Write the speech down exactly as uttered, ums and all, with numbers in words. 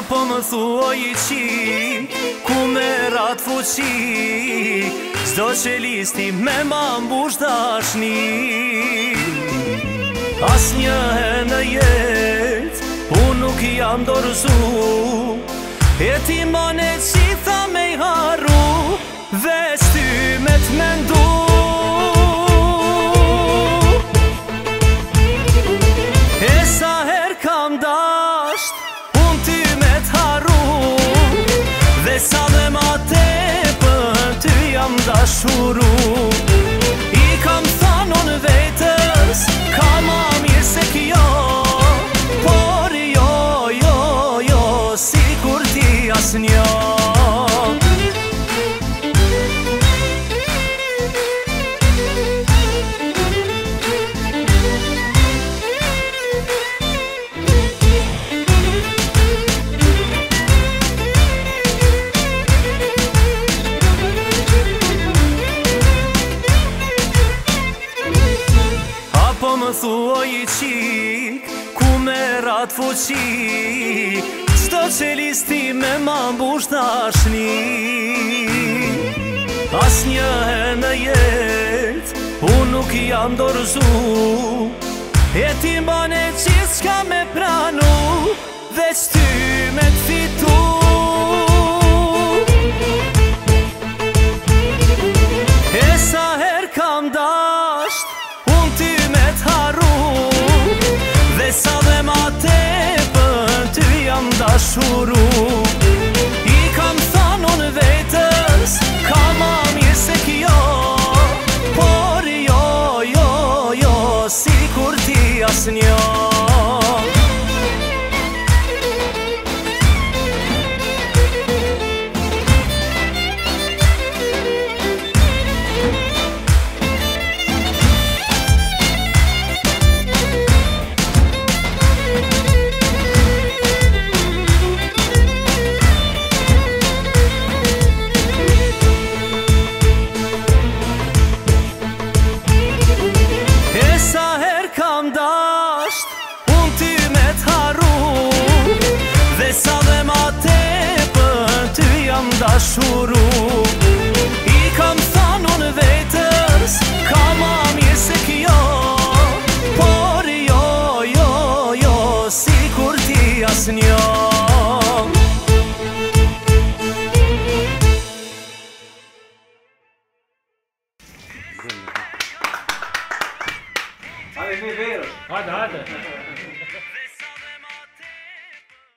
Apo më thuaj i qik, ku me ratë fuqi, zdo që listi me ma mbush dashni. As një herë në jet, unë nuk jam dorëzu, e ti mane qitha me i harru, veç ty me t'mendu. E sa her kam dasht, unë ty me t'harru, dhe sa dhe ma tepër ty jam dashuru. I kam thanon vetës, ka ma mirë se kjo, por jo, jo, jo, si kur ti as njo. Po më thuaj i qik, ku me ratë fuqi, qdo që listi me ma mbush dashni. As një herë në jet, unë nuk jam dorëzu, e ti mbane qith qka me pranu, veç ty me t'fitu. E sa her kam dasht, dhe sa dhe ma tepër ty jam dashuru. I kam thanon vetës, ka ma mirë se kjo, por jo, jo, jo, si kur ti as njo. Unë ty me t'harru, dhe sa dhe ma tepër ty jam dashuru. I kam thanon vetës, ka ma mirë se kjo, por jo, jo, jo, si kur ti as njo. Hajde, mi verë. Hajde, hajde.